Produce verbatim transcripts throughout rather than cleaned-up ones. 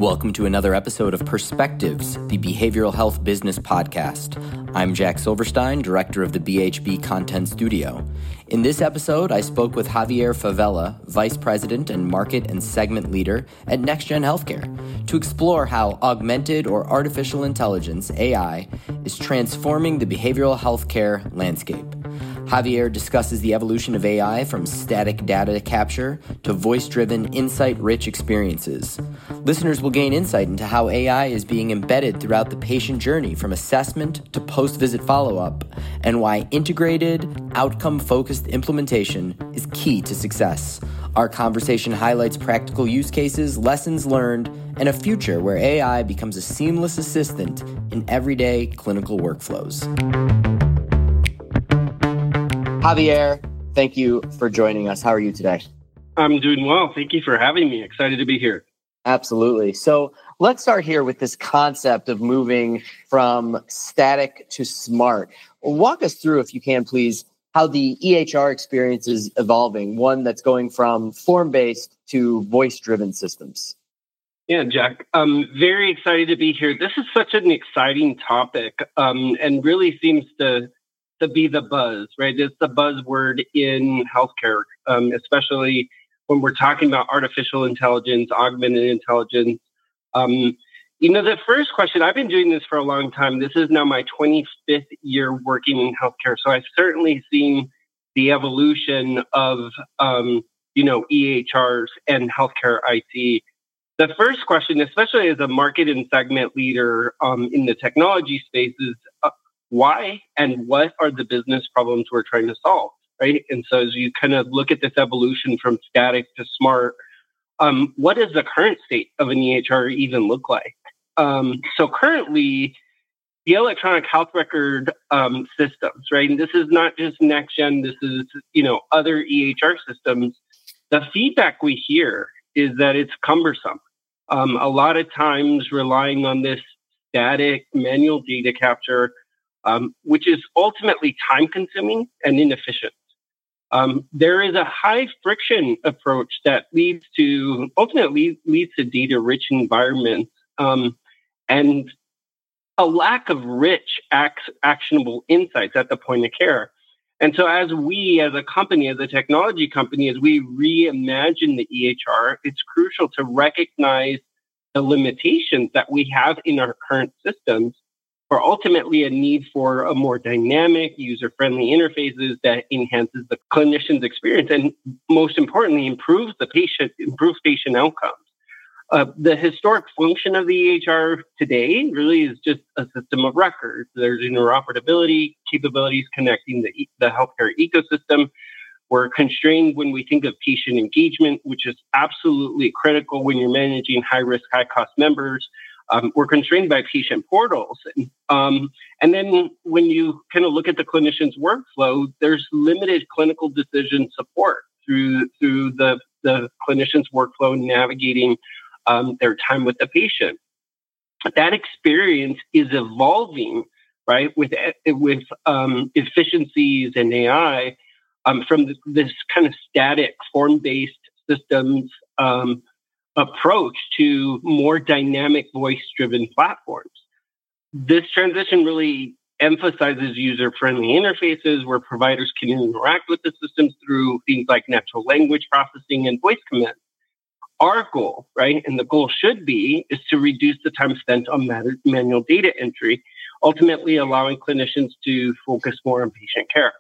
Welcome to another episode of Perspectives, the Behavioral Health Business Podcast. I'm Jack Silverstein, director of the B H B Content Studio. In this episode, I spoke with Javier Favela, vice president and market and segment leader at NextGen Healthcare, to explore how augmented or artificial intelligence, A I, is transforming the behavioral healthcare landscape. Javier discusses the evolution of A I from static data capture to voice-driven, insight-rich experiences. Listeners will gain insight into how A I is being embedded throughout the patient journey from assessment to post-visit follow-up, and why integrated, outcome-focused implementation is key to success. Our conversation highlights practical use cases, lessons learned, and a future where A I becomes a seamless assistant in everyday clinical workflows. Javier, thank you for joining us. How are you today? I'm doing well. Thank you for having me. Excited to be here. Absolutely. So let's start here with this concept of moving from static to smart. Walk us through, if you can, please, how the E H R experience is evolving, one that's going from form-based to voice-driven systems. Yeah, Jack, I'm very excited to be here. This is such an exciting topic um, and really seems to to be the buzz, right? It's the buzzword in healthcare, um, especially when we're talking about artificial intelligence, augmented intelligence. Um, you know, the first question, I've been doing this for a long time. This is now my twenty-fifth year working in healthcare. So I've certainly seen the evolution of, um, you know, E H Rs and healthcare I T. The first question, especially as a market and segment leader um, in the technology space, is uh, why and what are the business problems we're trying to solve, right? And so as you kind of look at this evolution from static to smart, um, what does the current state of an E H R even look like? Um, so currently, the electronic health record um, systems, right? And this is not just NextGen, this is, you know, other E H R systems. The feedback we hear is that it's cumbersome. Um, a lot of times relying on this static manual data capture, Um, which is ultimately time-consuming and inefficient. Um, there is a high friction approach that leads to ultimately leads to data-rich environments um, and a lack of rich, ac- actionable insights at the point of care. And so, as we, as a company, as a technology company, as we reimagine the E H R, it's crucial to recognize the limitations that we have in our current systems, or ultimately a need for a more dynamic, user-friendly interfaces that enhances the clinician's experience and, most importantly, improves the patient, improves patient outcomes. Uh, the historic function of the E H R today really is just a system of records. There's interoperability capabilities connecting the, the healthcare ecosystem. We're constrained when we think of patient engagement, which is absolutely critical when you're managing high-risk, high-cost members. Um, we're constrained by patient portals. Um, and then when you kind of look at the clinician's workflow, there's limited clinical decision support through through the, the clinician's workflow navigating um, their time with the patient. That experience is evolving, right, with, with um, efficiencies and A I um, from this, this kind of static form-based systems um approach to more dynamic voice-driven platforms. This transition really emphasizes user-friendly interfaces where providers can interact with the systems through things like natural language processing and voice commands. Our goal, right, and the goal should be, is to reduce the time spent on manual data entry, ultimately allowing clinicians to focus more on patient care.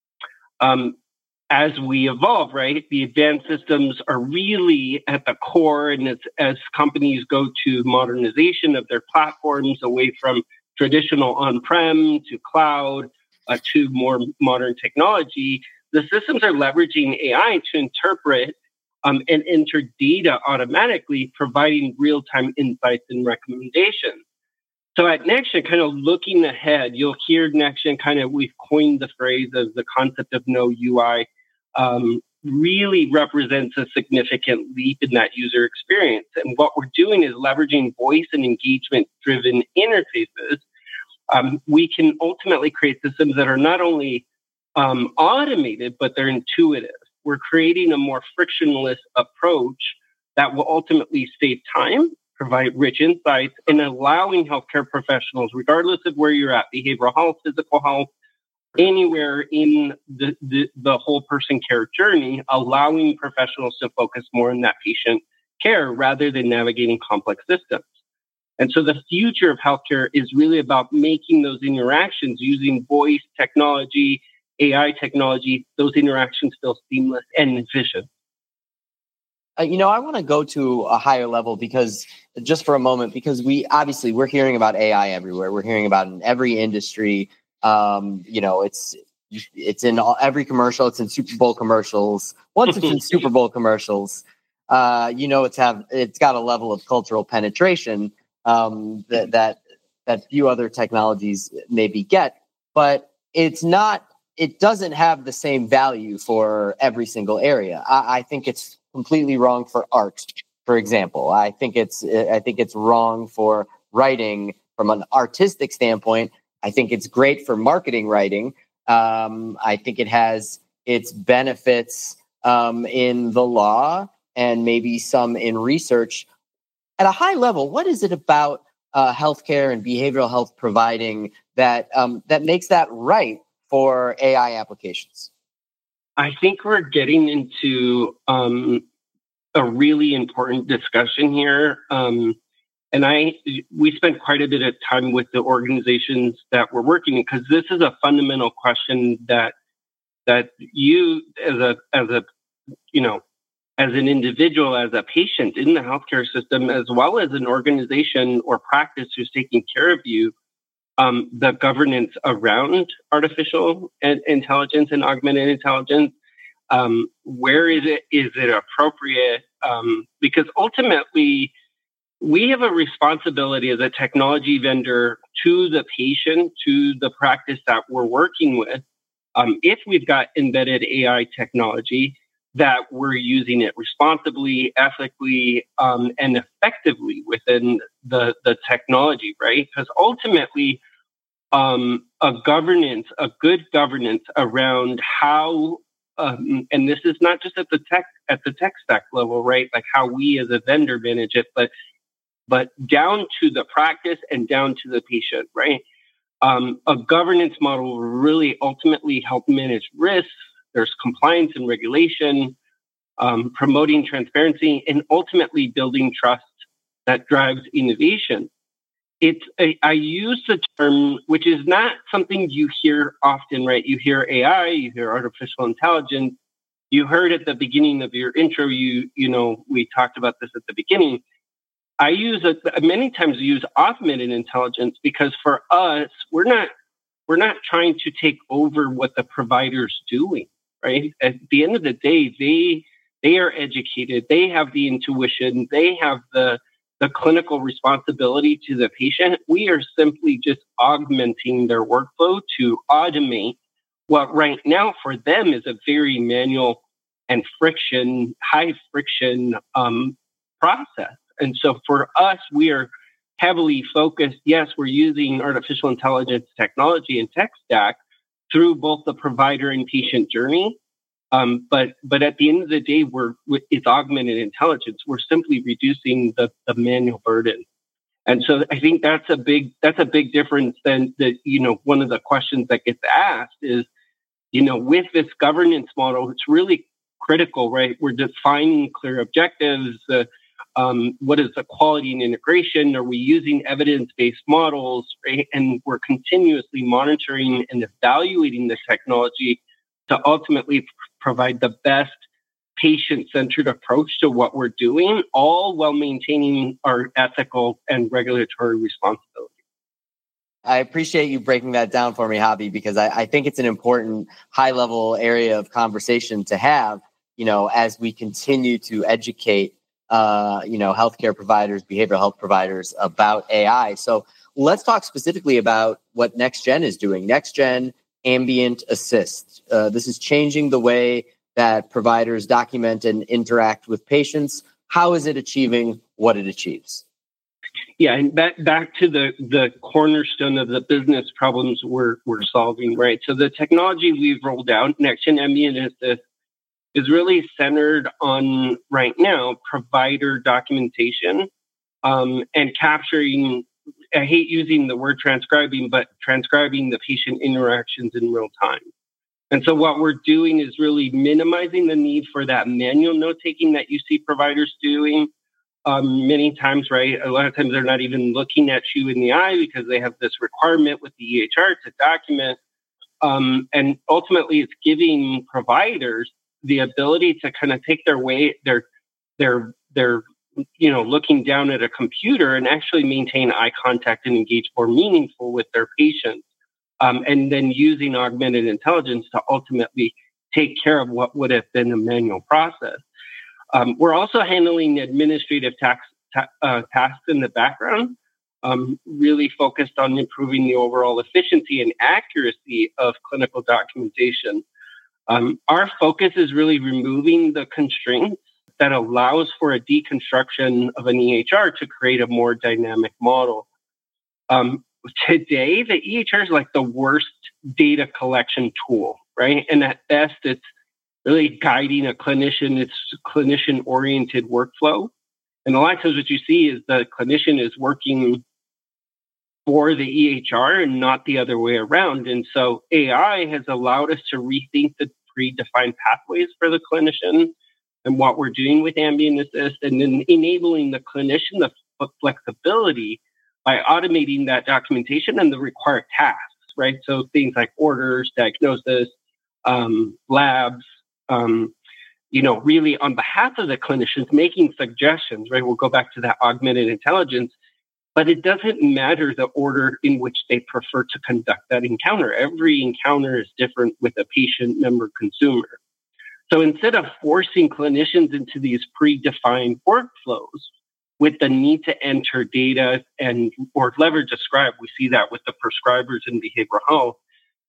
Um, As we evolve, right, the advanced systems are really at the core, and as, as companies go to modernization of their platforms away from traditional on-prem to cloud uh, to more modern technology, the systems are leveraging A I to interpret um, and enter data automatically, providing real-time insights and recommendations. So at NextGen, kind of looking ahead, you'll hear NextGen kind of, we've coined the phrase of the concept of no U I, um, really represents a significant leap in that user experience. And what we're doing is leveraging voice and engagement-driven interfaces. Um, we can ultimately create systems that are not only um, automated, but they're intuitive. We're creating a more frictionless approach that will ultimately save time provide rich insights, and allowing healthcare professionals, regardless of where you're at, behavioral health, physical health, anywhere in the, the, the whole person care journey, allowing professionals to focus more on that patient care rather than navigating complex systems. And so the future of healthcare is really about making those interactions using voice technology, A I technology, those interactions feel seamless and efficient. Uh, you know, I want to go to a higher level because just for a moment, because we obviously we're hearing about A I everywhere. We're hearing about it in every industry. Um, you know, it's it's in all, every commercial. It's in Super Bowl commercials. Once it's in Super Bowl commercials, uh, you know, it's have it's got a level of cultural penetration um, that that that few other technologies maybe get, but it's not. It doesn't have the same value for every single area. I, I think it's completely wrong for art, for example. I think it's I think it's wrong for writing from an artistic standpoint. I think it's great for marketing writing. Um, I think it has its benefits um, in the law and maybe some in research. At a high level, what is it about uh, healthcare and behavioral health providing that um, that makes that right for A I applications? I think we're getting into um, a really important discussion here. Um, and I, we spent quite a bit of time with the organizations that we're working in, because this is a fundamental question that, that you as a, as a, you know, as an individual, as a patient in the healthcare system, as well as an organization or practice who's taking care of you, um, the governance around artificial intelligence and augmented intelligence. Um, where is it? Is it appropriate? Um, because ultimately, we have a responsibility as a technology vendor to the patient, to the practice that we're working with. Um, if we've got embedded A I technology, that we're using it responsibly, ethically, um, and effectively within the, the technology, right? Because ultimately, um, a governance, a good governance around how Um, and this is not just at the tech at the tech stack level, right? Like how we as a vendor manage it, but but down to the practice and down to the patient, right? Um, a governance model will really ultimately help manage risks. There's compliance and regulation, um, promoting transparency, and ultimately building trust that drives innovation. It's a, I use the term, which is not something you hear often, right? You hear A I, you hear artificial intelligence. You heard at the beginning of your intro, you you know, we talked about this at the beginning. I use it many times. I use augmented intelligence because for us, we're not we're not trying to take over what the provider's doing, right? At the end of the day, they they are educated, they have the intuition, they have the the clinical responsibility to the patient. We are simply just augmenting their workflow to automate what right now for them is a very manual and friction, high friction um, process. And so for us, we are heavily focused. Yes, we're using artificial intelligence technology and tech stack through both the provider and patient journey. Um, but but at the end of the day, we're it's augmented intelligence. We're simply reducing the, the manual burden, and so I think that's a big that's a big difference. Than that, you know, one of the questions that gets asked is, you know, with this governance model, it's really critical, right? We're defining clear objectives. Uh, um, what is the quality and integration? Are we using evidence-based models? Right? And we're continuously monitoring and evaluating the technology to ultimately provide the best patient-centered approach to what we're doing, all while maintaining our ethical and regulatory responsibility. I appreciate you breaking that down for me, Javi, because I, I think it's an important high-level area of conversation to have, you know, as we continue to educate, uh, you know, healthcare providers, behavioral health providers about A I. So let's talk specifically about what NextGen is doing. NextGen Ambient Assist. Uh, this is changing the way that providers document and interact with patients. How is it achieving what it achieves? Yeah, and back back to the, the cornerstone of the business problems we're we're solving, right? So the technology we've rolled out, NextGen Ambient Assist, is really centered on right now provider documentation um, and capturing, I hate using the word transcribing, but transcribing the patient interactions in real time. And so what we're doing is really minimizing the need for that manual note-taking that you see providers doing. Um, many times, right? A lot of times they're not even looking at you in the eye because they have this requirement with the E H R to document. Um, and ultimately, it's giving providers the ability to kind of take their way, their, their, their, you know, looking down at a computer and actually maintain eye contact and engage more meaningful with their patients. Um, and then using augmented intelligence to ultimately take care of what would have been a manual process. Um, we're also handling administrative tax, ta- uh, tasks in the background, um, really focused on improving the overall efficiency and accuracy of clinical documentation. Um, our focus is really removing the constraints that allows for a deconstruction of an E H R to create a more dynamic model. Um, today, the E H R is like the worst data collection tool, right? And at best, it's really guiding a clinician. It's clinician-oriented workflow. And a lot of times what you see is the clinician is working for the E H R and not the other way around. And so A I has allowed us to rethink the predefined pathways for the clinician and what we're doing with Ambient Assist, and then enabling the clinician the f- flexibility by automating that documentation and the required tasks, right? So things like orders, diagnosis, um, labs, um, you know, really on behalf of the clinicians, making suggestions, right? We'll go back to that augmented intelligence, but it doesn't matter the order in which they prefer to conduct that encounter. Every encounter is different with a patient, member, consumer. So instead of forcing clinicians into these predefined workflows with the need to enter data and or leverage a scribe, we see that with the prescribers in behavioral health,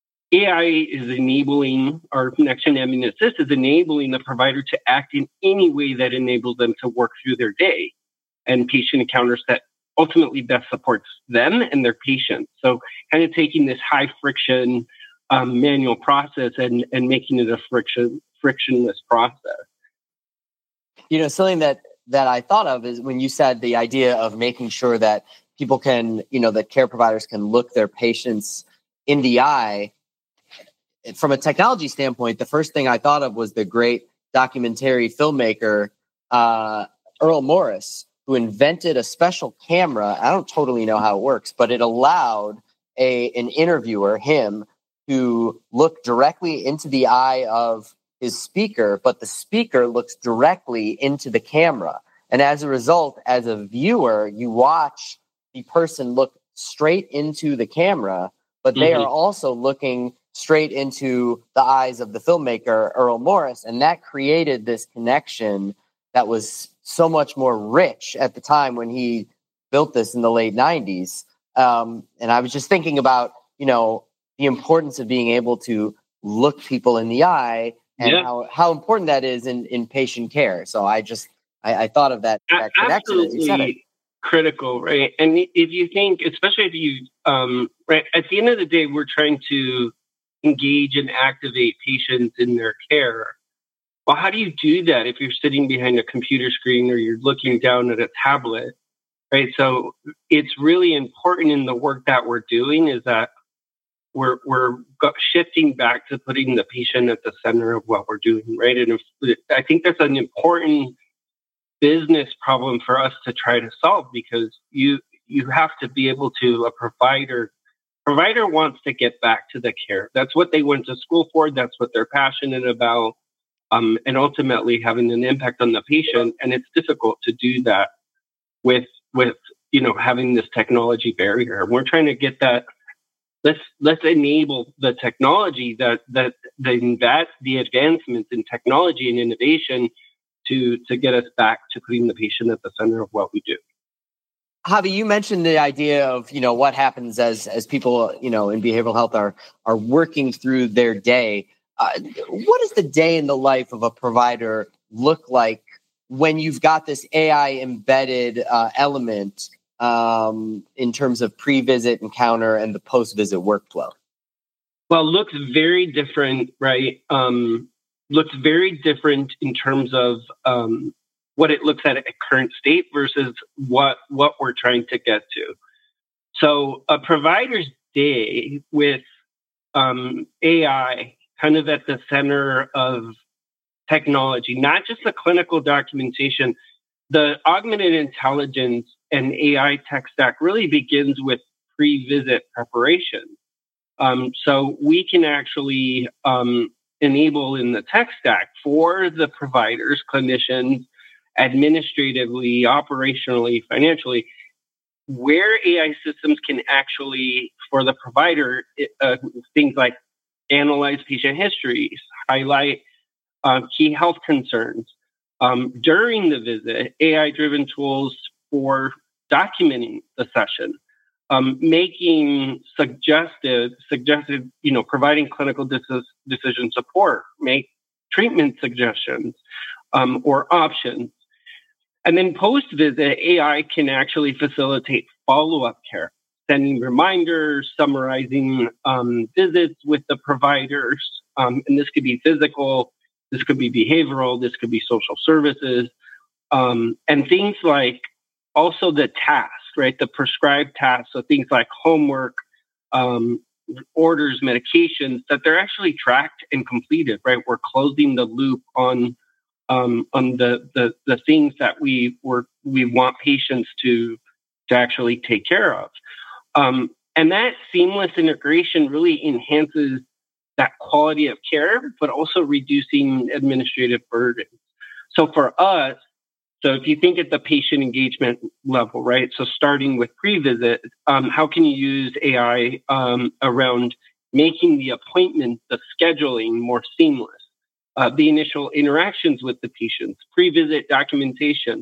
A I is enabling, our next-gen Ambient Assist is enabling the provider to act in any way that enables them to work through their day and patient encounters that ultimately best supports them and their patients. So kind of taking this high friction um, manual process and, and making it a friction frictionless process. You know, something that that I thought of is when you said the idea of making sure that people can, you know, that care providers can look their patients in the eye. From a technology standpoint, the first thing I thought of was the great documentary filmmaker, uh, Earl Morris, who invented a special camera. I don't totally know how it works, but it allowed a an interviewer, him, to look directly into the eye of his speaker, but the speaker looks directly into the camera. And as a result, as a viewer, you watch the person look straight into the camera, but they mm-hmm. are also looking straight into the eyes of the filmmaker, Earl Morris. And that created this connection that was so much more rich at the time when he built this in the late nineties. Um, and I was just thinking about, you know, the importance of being able to look people in the eye and yeah. how, how important that is in, in patient care. So I just, I, I thought of that, that connection as you said it. Critical, right? And if you think, especially if you, um, right, at the end of the day, we're trying to engage and activate patients in their care. Well, how do you do that if you're sitting behind a computer screen or you're looking down at a tablet, right? So it's really important in the work that we're doing is that we're we're shifting back to putting the patient at the center of what we're doing, right? And if, I think that's an important business problem for us to try to solve, because you you have to be able to, a provider provider wants to get back to the care. That's what they went to school for. That's what they're passionate about. Um, and ultimately having an impact on the patient. And it's difficult to do that with, with, you know, having this technology barrier. We're trying to get that. Let's, let's enable the technology that, that, the, that the advancements in technology and innovation to, to get us back to putting the patient at the center of what we do. Javi, you mentioned the idea of, you know, what happens as, as people, you know, in behavioral health are, are working through their day. Uh, what does the day in the life of a provider look like when you've got this A I embedded uh, element um, in terms of pre-visit encounter and the post-visit workflow? Well, it looks very different, right? Um, looks very different in terms of um, what it looks at at current state versus what what we're trying to get to. So a provider's day with um, A I kind of at the center of technology, not just the clinical documentation, the augmented intelligence and A I tech stack really begins with pre-visit preparation. Um, so we can actually um, enable in the tech stack for the providers, clinicians, administratively, operationally, financially, where A I systems can actually, for the provider, uh, things like analyze patient histories, highlight uh, key health concerns. Um, during the visit, A I-driven tools for documenting the session, um, making suggested, suggested, you know, providing clinical dis- decision support, make treatment suggestions um, or options. And then post-visit, A I can actually facilitate follow-up care, sending reminders, summarizing um, visits with the providers. Um, and this could be physical, this could be behavioral, this could be social services, um, and things like also the tasks, right? The prescribed tasks, so things like homework, um, orders, medications, that they're actually tracked and completed, right? We're closing the loop on um, on the, the the things that we were we want patients to to actually take care of, um, and that seamless integration really enhances that quality of care, but also reducing administrative burden. So for us, so if you think at the patient engagement level, right? So starting with pre-visit, um, how can you use A I um, around making the appointment, the scheduling more seamless? Uh, the initial interactions with the patients, pre-visit documentation.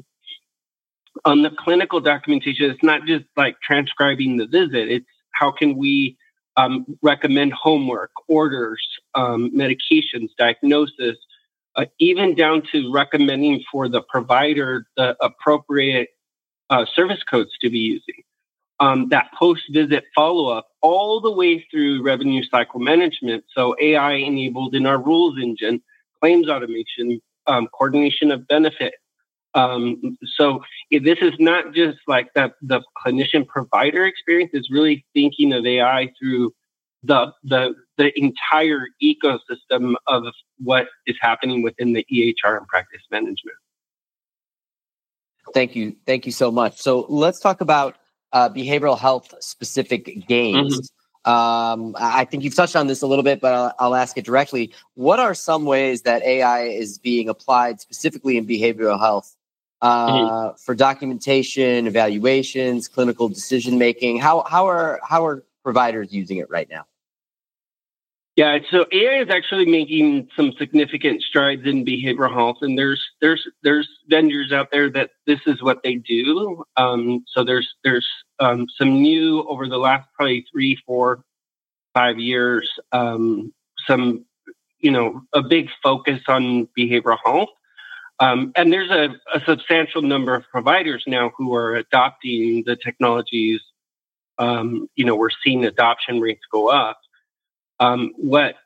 On the clinical documentation, it's not just like transcribing the visit. It's how can we um, recommend homework, orders, um, medications, diagnosis, uh, even down to recommending for the provider the appropriate uh, service codes to be using. Um, that post-visit follow-up all the way through revenue cycle management. So A I enabled in our rules engine, claims automation, um, coordination of benefit. Um, so this is not just like the, the clinician provider experience, it's really thinking of A I through the, the, the entire ecosystem of what is happening within the E H R and practice management. Thank you. Thank you so much. So let's talk about uh, behavioral health specific gains. Mm-hmm. Um, I think you've touched on this a little bit, but I'll, I'll ask it directly. What are some ways that A I is being applied specifically in behavioral health uh, mm-hmm. for documentation, evaluations, clinical decision making? How how are how are providers using it right now? Yeah, so A I is actually making some significant strides in behavioral health, and there's there's there's vendors out there that this is what they do. Um, so there's there's um, some new over the last probably three, four, five years. Um, some you know a big focus on behavioral health, um, and there's a, a substantial number of providers now who are adopting the technologies. Um, you know, we're seeing adoption rates go up. Um, what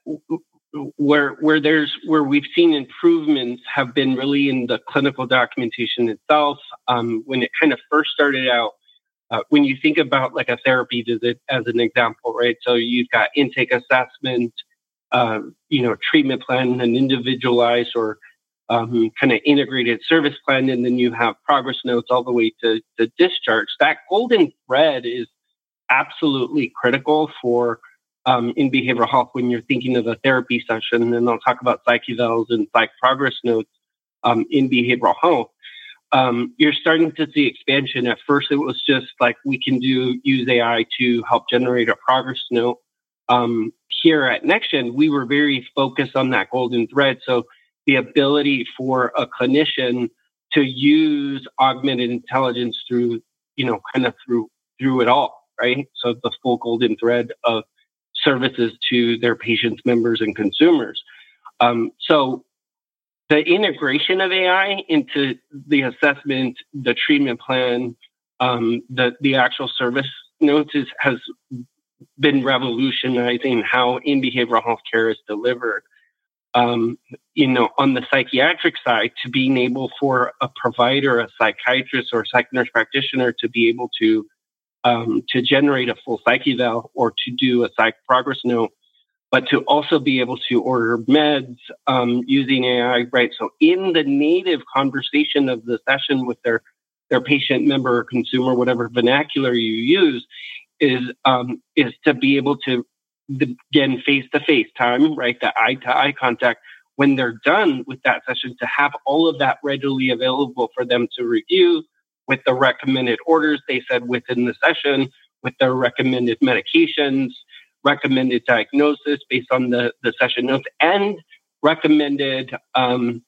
where where there's where we've seen improvements have been really in the clinical documentation itself. Um, when it kind of first started out, uh, when you think about like a therapy visit as an example, right? So you've got intake assessment, uh, you know, treatment plan, an individualized or um, kind of integrated service plan, and then you have progress notes all the way to, to discharge. That golden thread is absolutely critical for Um, in behavioral health when you're thinking of a therapy session, and I'll talk about psych evals and psych progress notes um, in behavioral health. Um, you're starting to see expansion. At first, it was just like we can do use A I to help generate a progress note. Um, here at NextGen, we were very focused on that golden thread. So the ability for a clinician to use augmented intelligence through, you know, kind of through through it all, right? So the full golden thread of services to their patients, members, and consumers. Um, so the integration of A I into the assessment, the treatment plan, um, the, the actual service notes is, has been revolutionizing how in behavioral health care is delivered. um, you know, on the psychiatric side, to being able for a provider, a psychiatrist, or a psych nurse practitioner to be able to um, to generate a full psych eval or to do a psych progress note, but to also be able to order meds um, using A I, right? So in the native conversation of the session with their their patient, member, or consumer, whatever vernacular you use, is um, is to be able to, again, face-to-face time, right, the eye-to-eye contact, when they're done with that session, to have all of that readily available for them to review with the recommended orders they said within the session, with their recommended medications, recommended diagnosis based on the, the session notes, and recommended um,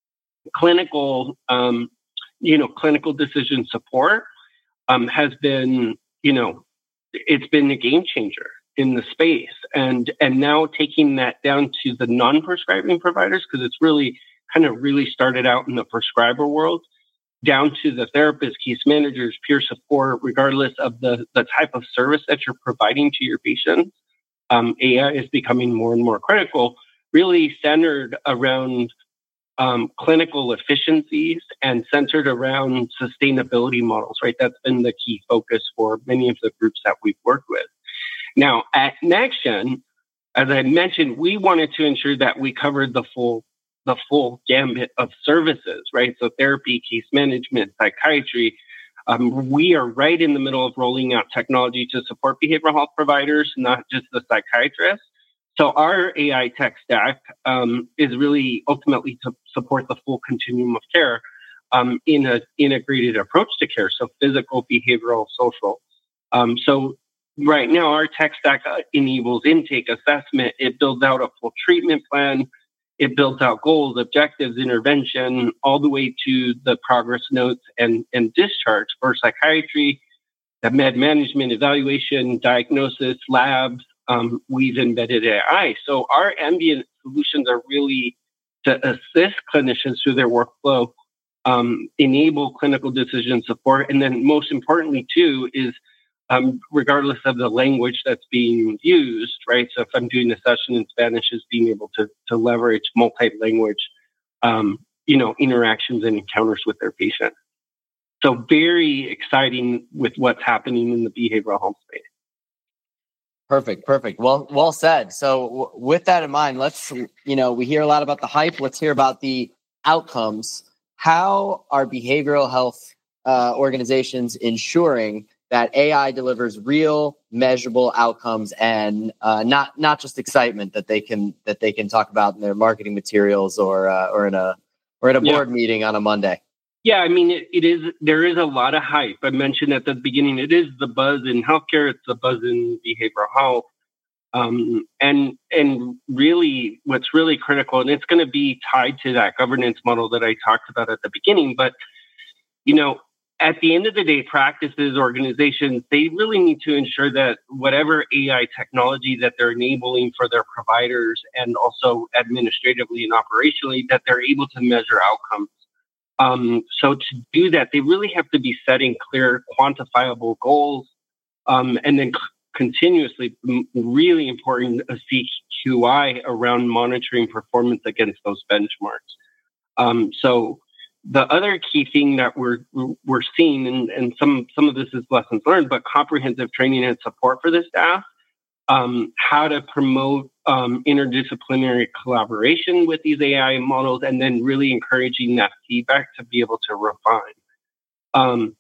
clinical, um, you know, clinical decision support um, has been, you know, it's been a game changer in the space. And and now taking that down to the non-prescribing providers, because it's really kind of really started out in the prescriber world, down to the therapists, case managers, peer support, regardless of the, the type of service that you're providing to your patients. Um, A I is becoming more and more critical, really centered around um, clinical efficiencies and centered around sustainability models, right? That's been the key focus for many of the groups that we've worked with. Now, at NextGen, as I mentioned, we wanted to ensure that we covered the full the full gambit of services, right? So therapy, case management, psychiatry. Um, we are right in the middle of rolling out technology to support behavioral health providers, not just the psychiatrists. So our A I tech stack um, is really ultimately to support the full continuum of care um, in an integrated approach to care. So physical, behavioral, social. Um, so right now, our tech stack enables intake, assessment. It builds out a full treatment plan. It builds out goals, objectives, intervention, all the way to the progress notes and, and discharge for psychiatry, the med management, evaluation, diagnosis, labs. Um, we've embedded A I. So our ambient solutions are really to assist clinicians through their workflow, um, enable clinical decision support, and then most importantly, too, is Um, regardless of the language that's being used, right? So if I'm doing a session in Spanish, is being able to to leverage multi-language, um, you know, interactions and encounters with their patient. So very exciting with what's happening in the behavioral health space. Perfect, perfect. Well, well said. So w- with that in mind, let's, you know, we hear a lot about the hype. Let's hear about the outcomes. How are behavioral health uh, organizations ensuring that A I delivers real, measurable outcomes and uh, not not just excitement that they can that they can talk about in their marketing materials or uh, or in a or at a board yeah. meeting on a Monday? Yeah, I mean, it, it is. There is a lot of hype. I mentioned at the beginning, it is the buzz in healthcare. It's the buzz in behavioral health, um, and and really, what's really critical, and it's going to be tied to that governance model that I talked about at the beginning. But you know, at the end of the day, practices, organizations, they really need to ensure that whatever A I technology that they're enabling for their providers and also administratively and operationally, that they're able to measure outcomes. Um, so to do that, they really have to be setting clear, quantifiable goals, um, and then c- continuously, m- really important, a C Q I around monitoring performance against those benchmarks. Um, so the other key thing that we're we're seeing, and, and some some of this is lessons learned, but comprehensive training and support for the staff, um, how to promote um, interdisciplinary collaboration with these A I models, and then really encouraging that feedback to be able to refine. Um,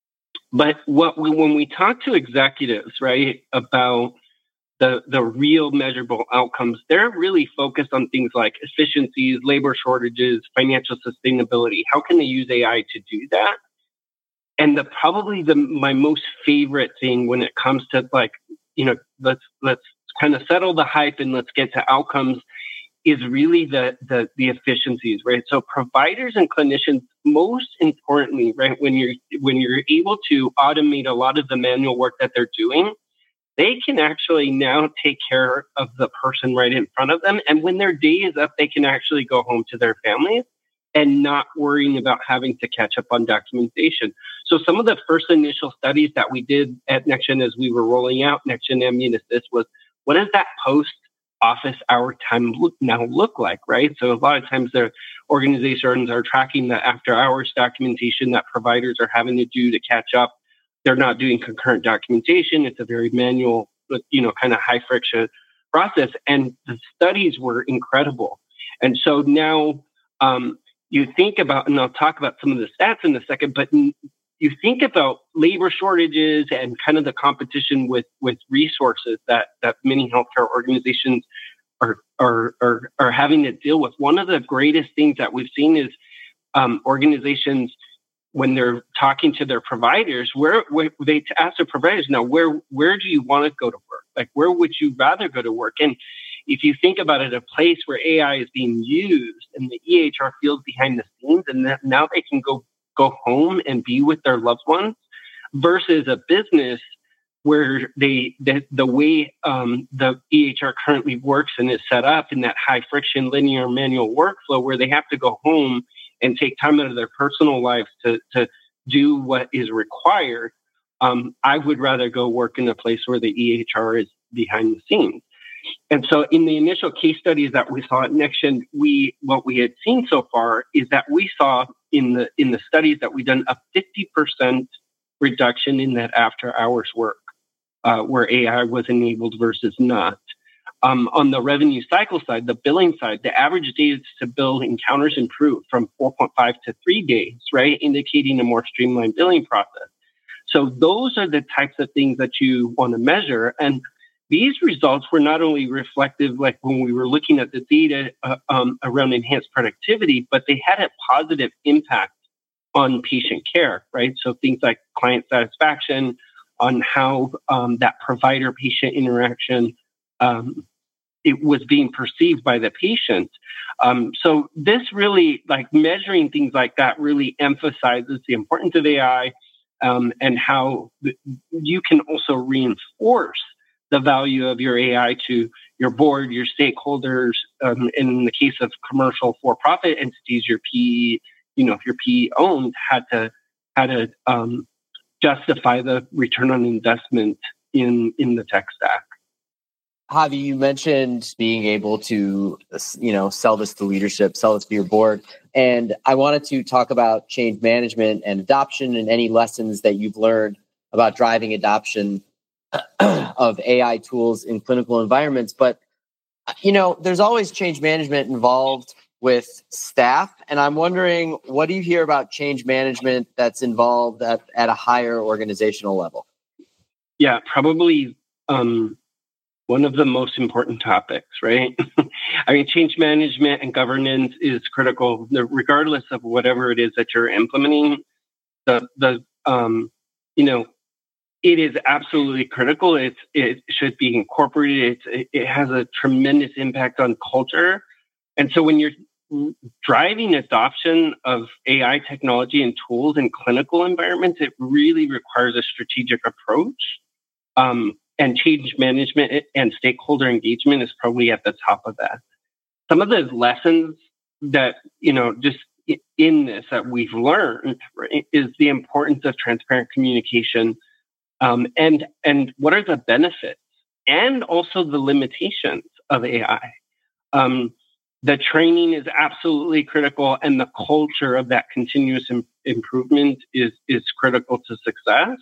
but what we, when we talk to executives, right, about the the real measurable outcomes, they're really focused on things like efficiencies, labor shortages, financial sustainability. How can they use A I to do that? And the probably the my most favorite thing when it comes to, like, you know, let's let's kind of settle the hype and let's get to outcomes, is really the the the efficiencies, right? So providers and clinicians, most importantly, right, when you're when you're able to automate a lot of the manual work that they're doing, they can actually now take care of the person right in front of them. And when their day is up, they can actually go home to their families and not worrying about having to catch up on documentation. So some of the first initial studies that we did at NextGen as we were rolling out NextGen Ambient Assist was, what does that post office hour time look, now look like, right? So a lot of times the organizations are tracking the after hours documentation that providers are having to do to catch up. They're not doing concurrent documentation. It's a very manual, you know, kind of high friction process. And the studies were incredible. And so now um, you think about, and I'll talk about some of the stats in a second, but you think about labor shortages and kind of the competition with, with resources that, that many healthcare organizations are, are, are, are having to deal with. One of the greatest things that we've seen is um, organizations, when they're talking to their providers, where, where they ask their providers, now, where, where do you want to go to work? Like, where would you rather go to work? And if you think about it, a place where A I is being used and the E H R feels behind the scenes, and that now they can go go home and be with their loved ones, versus a business where they the, the way um, the E H R currently works and is set up in that high friction linear manual workflow, where they have to go home and take time out of their personal lives to to do what is required. Um, I would rather go work in a place where the E H R is behind the scenes. And so in the initial case studies that we saw at NextGen, we what we had seen so far is that we saw in the in the studies that we've done a fifty percent reduction in that after hours work uh, where A I was enabled versus not. Um, on the revenue cycle side, the billing side, the average days to bill encounters improved from four point five to three days, right? Indicating a more streamlined billing process. So those are the types of things that you want to measure. And these results were not only reflective, like when we were looking at the data uh, um, around enhanced productivity, but they had a positive impact on patient care, right? So things like client satisfaction, on how um, that provider-patient interaction um, it was being perceived by the patient. Um, so this really, like measuring things like that, really emphasizes the importance of A I um, and how th- you can also reinforce the value of your A I to your board, your stakeholders. Um, in the case of commercial for-profit entities, your P E, you know, if your P E owned, had to had to um, justify the return on investment in in the tech stack. Javi, you mentioned being able to, you know, sell this to leadership, sell this to your board. And I wanted to talk about change management and adoption and any lessons that you've learned about driving adoption of A I tools in clinical environments. But, you know, there's always change management involved with staff. And I'm wondering, what do you hear about change management that's involved at, at a higher organizational level? Yeah, probably um, one of the most important topics, right? I mean, change management and governance is critical, regardless of whatever it is that you're implementing. The, the um, you know, it is absolutely critical. It's, it should be incorporated. It's, it has a tremendous impact on culture. And so when you're driving adoption of A I technology and tools in clinical environments, it really requires a strategic approach. Um, and change management and stakeholder engagement is probably at the top of that. Some of the lessons that, you know, just in this that we've learned, right, is the importance of transparent communication. Um, and and what are the benefits and also the limitations of A I? Um, the training is absolutely critical, and the culture of that continuous im- improvement is is critical to success.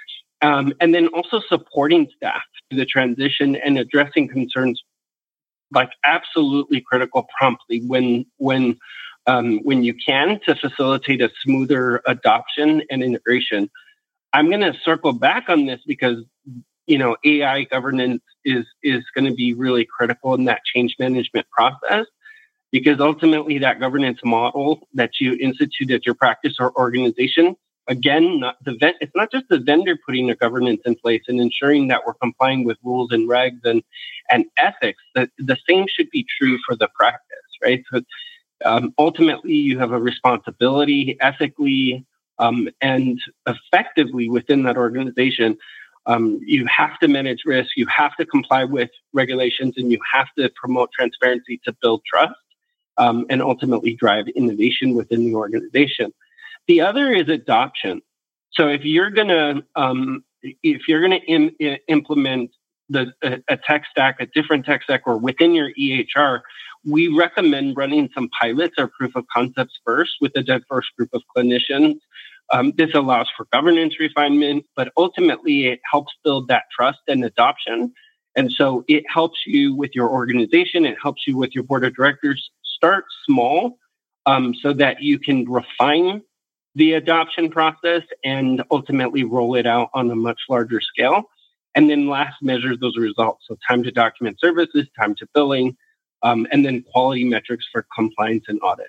Um, and then also supporting staff through the transition and addressing concerns, like absolutely critical promptly when when um, when you can, to facilitate a smoother adoption and integration. I'm going to circle back on this because, you know, A I governance is is going to be really critical in that change management process, because ultimately that governance model that you institute at your practice or organization, again, not the ven- it's not just the vendor putting a governance in place and ensuring that we're complying with rules and regs and and ethics. The, the same should be true for the practice, right? So um, ultimately, you have a responsibility ethically Um, and effectively within that organization. Um, you have to manage risk, you have to comply with regulations, and you have to promote transparency to build trust um, and ultimately drive innovation within the organization. The other is adoption. So if you're going to um, if you're going to im- implement the a, a tech stack, a different tech stack, or within your E H R, we recommend running some pilots or proof of concepts first with a diverse group of clinicians. Um, this allows for governance refinement, but ultimately it helps build that trust and adoption. And so it helps you with your organization. It helps you with your board of directors. Start small um, so that you can refine the adoption process and ultimately roll it out on a much larger scale. And then last, measure those results. So time to document services, time to billing, um, and then quality metrics for compliance and audit.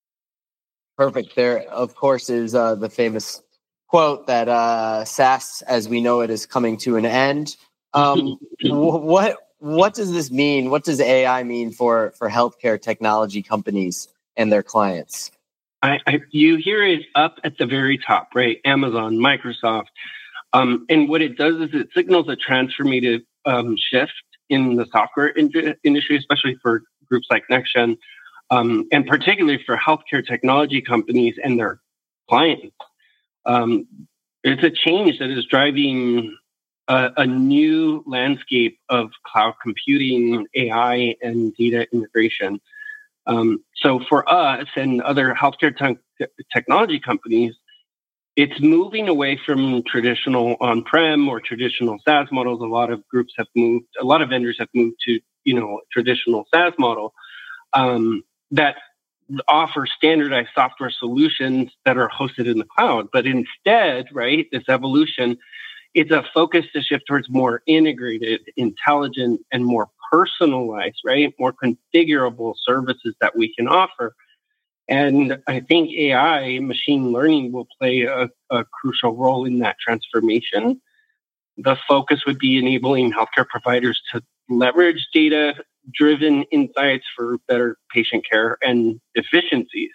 Perfect. There, of course, is uh, the famous quote that uh, SaaS, as we know it, is coming to an end. Um, what what does this mean? What does A I mean for, for healthcare technology companies and their clients? I, I, you hear it up at the very top, right? Amazon, Microsoft. Um, and what it does is it signals a transformative um, shift in the software in- industry, especially for groups like NextGen, um, and particularly for healthcare technology companies and their clients. Um, it's a change that is driving a, a new landscape of cloud computing, A I, and data integration. Um, so for us and other healthcare te- technology companies, it's moving away from traditional on-prem or traditional SaaS models. A lot of groups have moved, a lot of vendors have moved to, you know, traditional SaaS model um, that offer standardized software solutions that are hosted in the cloud. But instead, right, this evolution, it's a focus to shift towards more integrated, intelligent, and more personalized, right, more configurable services that we can offer. And I think A I, machine learning, will play a, a crucial role in that transformation. The focus would be enabling healthcare providers to leverage data-driven insights for better patient care and efficiencies.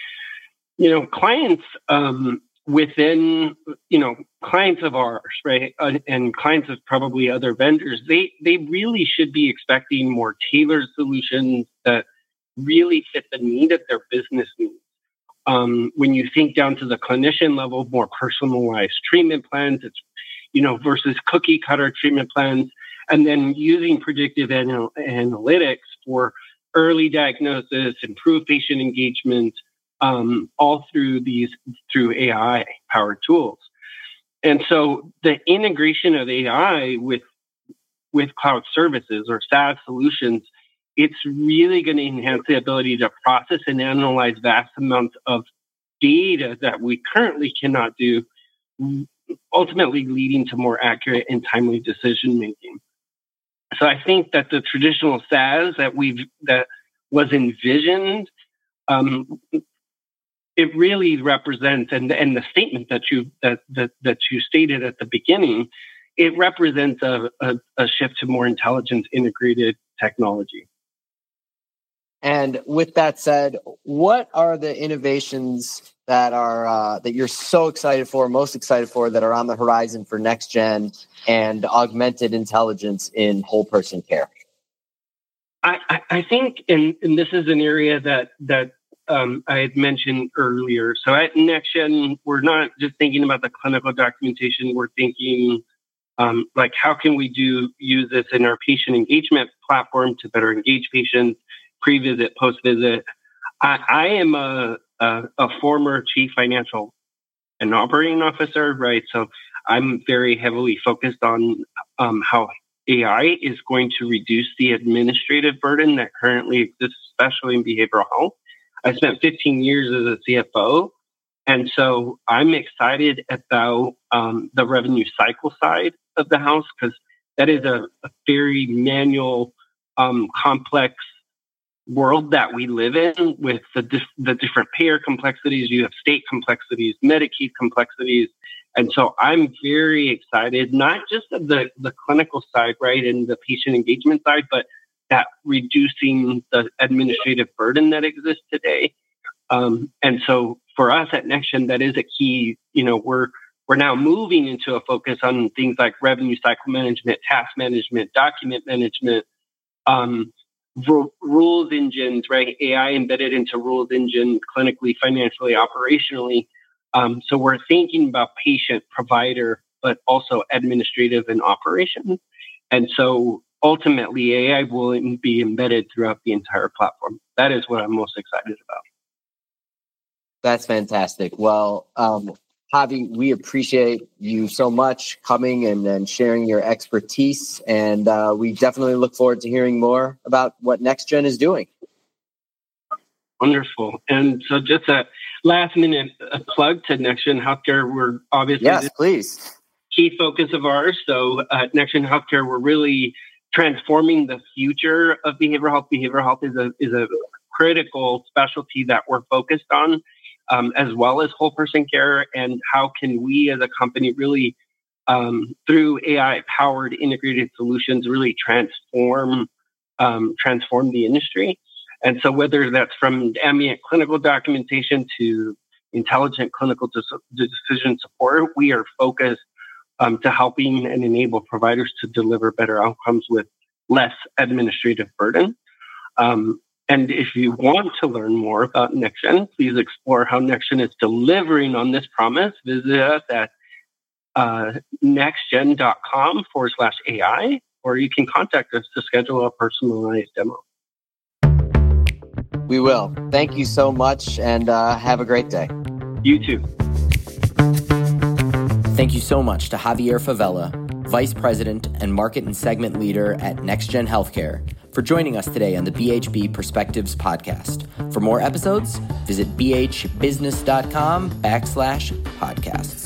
You know, clients um, within, you know, clients of ours, right, uh, and clients of probably other vendors, they they really should be expecting more tailored solutions that really fit the need of their business needs. Um, when you think down to the clinician level, more personalized treatment plans, it's, you know, versus cookie cutter treatment plans, and then using predictive anal- analytics for early diagnosis, improve patient engagement, um, all through these, through A I powered tools. And so the integration of A I with, with cloud services or SaaS solutions, it's really going to enhance the ability to process and analyze vast amounts of data that we currently cannot do, ultimately leading to more accurate and timely decision making. So I think that the traditional SaaS that we've that was envisioned, um, it really represents, and and the statement that you that that that you stated at the beginning, it represents a, a, a shift to more intelligent, integrated technology. And with that said, what are the innovations that are uh, that you're so excited for, most excited for, that are on the horizon for NextGen and augmented intelligence in whole person care? I, I, I think, and, and this is an area that that um, I had mentioned earlier. So at NextGen, we're not just thinking about the clinical documentation. We're thinking um, like, how can we do use this in our patient engagement platform to better engage patients, pre-visit, post-visit. I, I am a, a, a former chief financial and operating officer, right? So I'm very heavily focused on um, how A I is going to reduce the administrative burden that currently exists, especially in behavioral health. I spent fifteen years as a C F O, and so I'm excited about um, the revenue cycle side of the house, because that is a, a very manual, um, complex world that we live in, with the dif- the different payer complexities. You have state complexities, Medicaid complexities. And so I'm very excited, not just of the, the clinical side, right, and the patient engagement side, but that reducing the administrative burden that exists today. Um, and so for us at NextGen, that is a key. You know, we're we're now moving into a focus on things like revenue cycle management, task management, document management, um, rules engines, right? A I embedded into rules engine, clinically, financially, operationally. Um, so we're thinking about patient, provider, but also administrative and operations. And so ultimately, A I will be embedded throughout the entire platform. That is what I'm most excited about. That's fantastic. Well, um, Javi, we appreciate you so much coming and, and sharing your expertise. And uh, we definitely look forward to hearing more about what NextGen is doing. Wonderful. And so just a last minute a plug to NextGen Healthcare. We're obviously yes, please. Key focus of ours. So at NextGen Healthcare, we're really transforming the future of behavioral health. Behavioral health is a is a critical specialty that we're focused on, um, as well as whole person care. And how can we as a company really, um, through A I-powered integrated solutions, really transform um, transform the industry? And so whether that's from ambient clinical documentation to intelligent clinical des- decision support, we are focused um, to helping and enable providers to deliver better outcomes with less administrative burden. Um, and if you want to learn more about NextGen, please explore how NextGen is delivering on this promise. Visit us at uh, nextgen.com forward slash AI, or you can contact us to schedule a personalized demo. We will. Thank you so much, and uh, have a great day. You too. Thank you so much to Javier Favela, Vice President and Market and Segment Leader at NextGen Healthcare, for joining us today on the B H B Perspectives podcast. For more episodes, visit bhbusiness.com backslash podcasts.